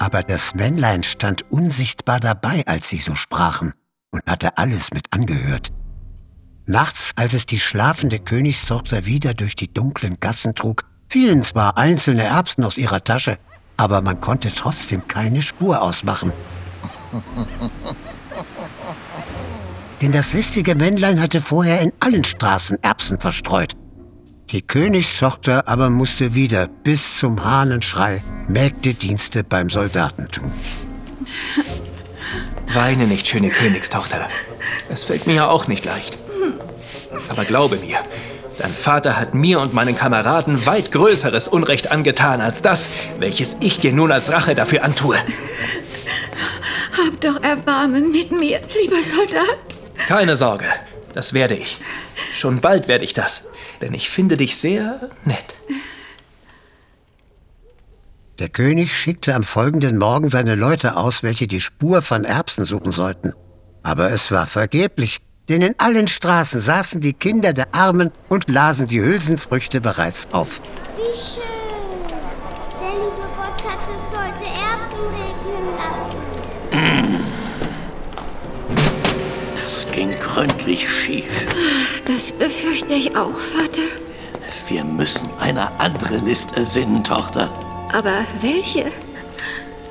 Aber das Männlein stand unsichtbar dabei, als sie so sprachen, und hatte alles mit angehört. Nachts, als es die schlafende Königstochter wieder durch die dunklen Gassen trug, fielen zwar einzelne Erbsen aus ihrer Tasche, aber man konnte trotzdem keine Spur ausmachen. Denn das listige Männlein hatte vorher in allen Straßen Erbsen verstreut. Die Königstochter aber musste wieder bis zum Hahnenschrei Mägdedienste beim Soldaten tun. Weine nicht, schöne Königstochter. Es fällt mir ja auch nicht leicht. Aber glaube mir, dein Vater hat mir und meinen Kameraden weit größeres Unrecht angetan als das, welches ich dir nun als Rache dafür antue. Hab doch Erbarmen mit mir, lieber Soldat. Keine Sorge, das werde ich. Schon bald werde ich das, denn ich finde dich sehr nett. Der König schickte am folgenden Morgen seine Leute aus, welche die Spur von Erbsen suchen sollten. Aber es war vergeblich, denn in allen Straßen saßen die Kinder der Armen und lasen die Hülsenfrüchte bereits auf. Wie schön! Der liebe Gott hat es heute Erbsen regnen lassen. Das ging gründlich schief. Das befürchte ich auch, Vater. Wir müssen eine andere List ersinnen, Tochter. Aber welche?